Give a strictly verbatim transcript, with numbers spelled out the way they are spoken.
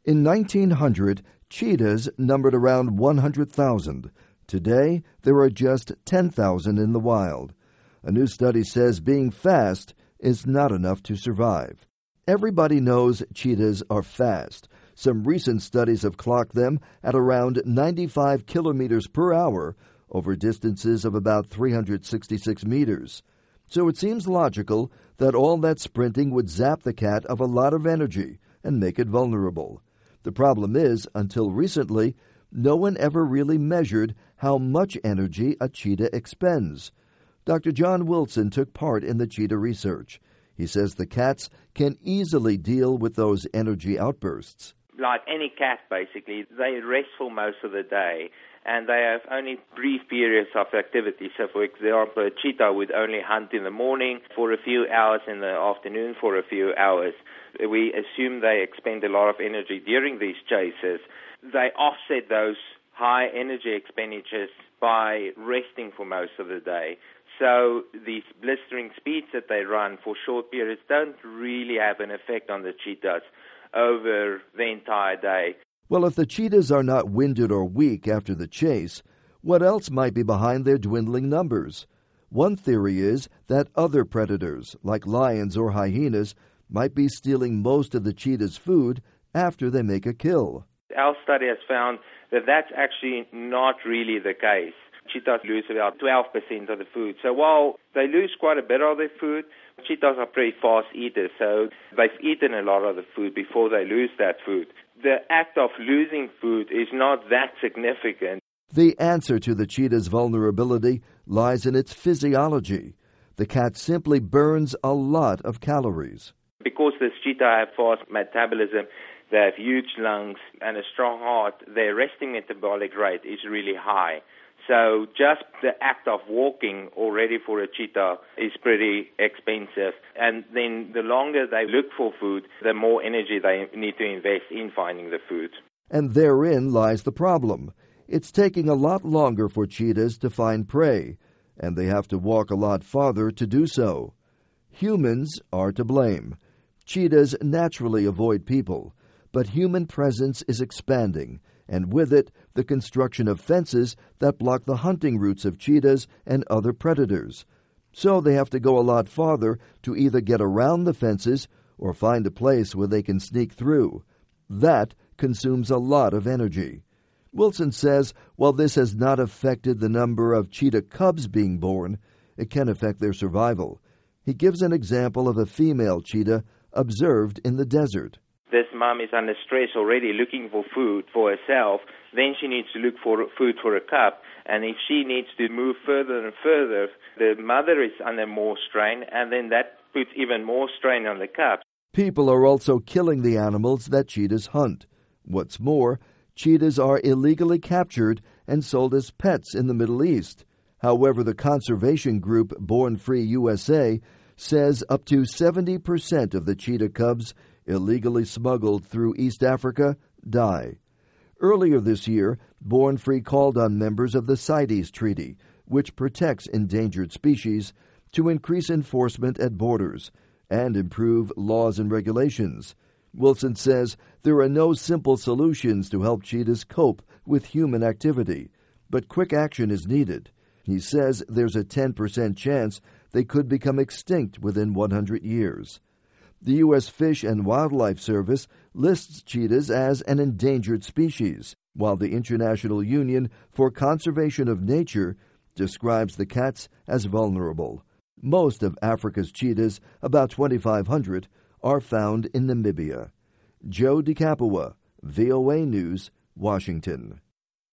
In nineteen hundred, cheetahs numbered around one hundred thousand. Today, there are just ten thousand in the wild. A new study says being fast is not enough to survive. Everybody knows cheetahs are fast. Some recent studies have clocked them at around ninety-five kilometers per hour over distances of about three hundred sixty-six meters. So it seems logical that all that sprinting would zap the cat of a lot of energy and make it vulnerable. The problem is, until recently, no one ever really measured how much energy a cheetah expends. Doctor John Wilson took part in the cheetah research. He says the cats can easily deal with those energy outbursts. Like any cat, basically, they rest for most of the day, and they have only brief periods of activity. So, for example, a cheetah would only hunt in the morning for a few hours, in the afternoon for a few hours. We assume they expend a lot of energy during these chases. They offset those high energy expenditures by resting for most of the day. So these blistering speeds that they run for short periods don't really have an effect on the cheetahs over the entire day. Well, if the cheetahs are not winded or weak after the chase, what else might be behind their dwindling numbers? One theory is that other predators, like lions or hyenas, might be stealing most of the cheetah's food after they make a kill. Our study has found that that's actually not really the case. Cheetahs lose about twelve percent of the food. So while they lose quite a bit of their food, cheetahs are pretty fast eaters, so they've eaten a lot of the food before they lose that food. The act of losing food is not that significant. The answer to the cheetah's vulnerability lies in its physiology. The cat simply burns a lot of calories. Because this cheetah have fast metabolism, they have huge lungs and a strong heart, their resting metabolic rate is really high. So just the act of walking already for a cheetah is pretty expensive. And then the longer they look for food, the more energy they need to invest in finding the food. And therein lies the problem. It's taking a lot longer for cheetahs to find prey, and they have to walk a lot farther to do so. Humans are to blame. Cheetahs naturally avoid people, but human presence is expanding, and with it, the construction of fences that block the hunting routes of cheetahs and other predators. So they have to go a lot farther to either get around the fences or find a place where they can sneak through. That consumes a lot of energy. Wilson says while this has not affected the number of cheetah cubs being born, it can affect their survival. He gives an example of a female cheetah observed in the desert. This mom is under stress already looking for food for herself. Then she needs to look for food for a cub. And if she needs to move further and further, the mother is under more strain, and then that puts even more strain on the cub. People are also killing the animals that cheetahs hunt. What's more, cheetahs are illegally captured and sold as pets in the Middle East. However, the conservation group Born Free U S A says up to seventy percent of the cheetah cubs illegally smuggled through East Africa die. Earlier this year, Born Free called on members of the CITES Treaty, which protects endangered species, to increase enforcement at borders and improve laws and regulations. Wilson says there are no simple solutions to help cheetahs cope with human activity, but quick action is needed. He says there's a ten percent chance they could become extinct within one hundred years. The U S Fish and Wildlife Service lists cheetahs as an endangered species, while the International Union for Conservation of Nature describes the cats as vulnerable. Most of Africa's cheetahs, about twenty-five hundred, are found in Namibia. Joe DeCapua, V O A News, Washington.